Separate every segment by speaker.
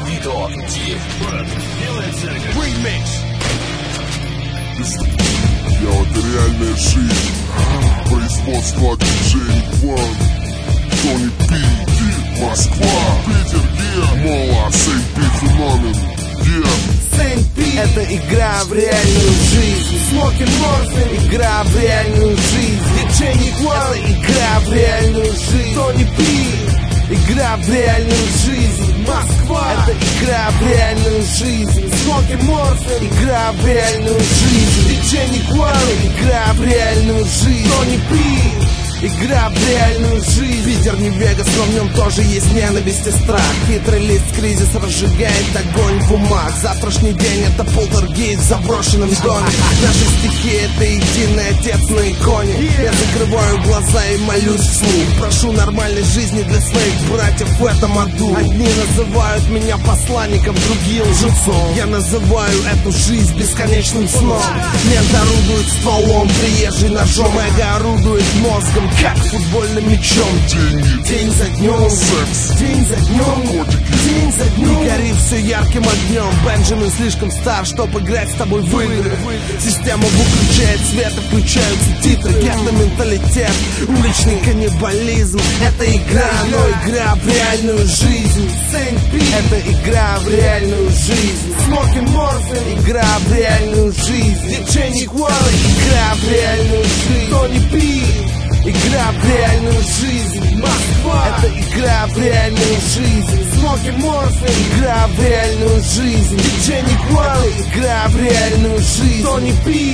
Speaker 1: Это реальная жизнь. Производство диджей Ван, Тони Пи, Москва, Питер, Мола, Сейн-Пи феномен.
Speaker 2: Сейн-Пи — это игра в реальную жизнь. Смоки Морфин — игра в реальную жизнь. Диджей Ван — это игра в реальную жизнь. Тони Пи — игра в реальную жизнь. Москва — это игра в реальную жизнь. Смоки Морфин — игра в реальную жизнь. Диджей Ван — игра в реальную жизнь. Тони Пи — игра в реальную жизнь. Питер не Вегас, но в нем тоже есть ненависть и страх. Хитрый лист кризис разжигает огонь в умах. Завтрашний день — это полтергейст в заброшенном доме. Наши стихи — это единый отец на иконе. Я закрываю глаза и молюсь вслух. Прошу нормальной жизни для своих братьев в этом аду. Одни называют меня посланником, другие лжецом. Я называю эту жизнь бесконечным сном. Мент орудует стволом, приезжий ножом. Эго орудует мозгом, как футбольным мячом. День за днем,
Speaker 1: секс,
Speaker 2: день за днем,
Speaker 1: наркотики,
Speaker 2: день за днем. И горит все ярким огнем. Бенджамин слишком стар, чтоб играть с тобой в игры. Система выключает свет и включаются титры. Гетто-менталитет, уличный каннибализм. Это игра, но игра в реальную жизнь. Сейн-Пи — это игра в реальную жизнь. Смоки Морфин — игра в реальную жизнь. Диджей Ван — игра в реальную жизнь. Тони Пи — игра в реальную жизнь. Москва — это игра в реальную жизнь. Смоки Морфин — игра в реальную жизнь. Диджей Ван — игра в реальную жизнь. Тони Пи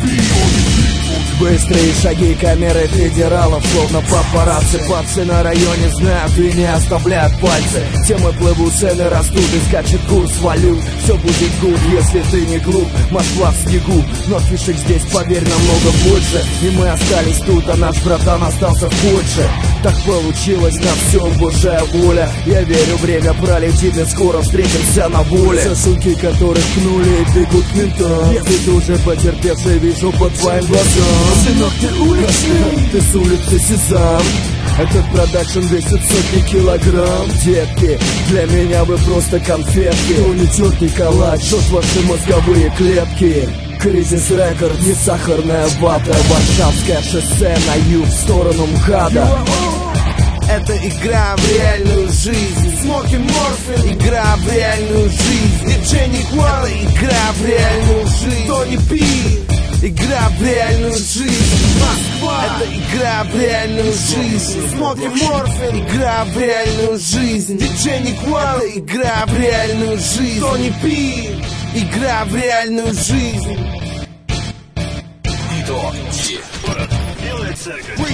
Speaker 2: —
Speaker 3: быстрые шаги камеры федералов, словно папарацци. Папсы на районе знают и не оставляют пальцы. Темы плывут, цены растут и скачет курс валют. Все будет гуд, если ты не глуп. Москва в снегу, но фишек здесь, поверь, намного больше. И мы остались тут, а наш братан остался в Польше. Так получилось, на все божья воля. Я верю, время пролетит, и скоро встретимся на воле. Сосунки, которых пнули, бегут к ментам. Ты тоже потерпевший, вижу по твоим глазам. Сынок, ты уличный, ты с улицы Сезам. Этот продакшн весит сотни килограмм. Детки, для меня вы просто конфетки. То не тертый калач, жжет ваши мозговые клетки. Кризис рекорд, не сахарная вата. Варшавское шоссе на юг, в сторону МХАТа.
Speaker 2: Это игра в реальную жизнь. Смоки Морфин — игра в реальную жизнь. Диджей Ван — игра в реальную жизнь. Тони Пи — игра в реальную жизнь. Москва — это игра в реальную жизнь. Смоки Морфин — игра в реальную жизнь. Диджей Ван — игра в реальную жизнь. Тони Пи — игра в реальную жизнь.
Speaker 4: Белая церковь.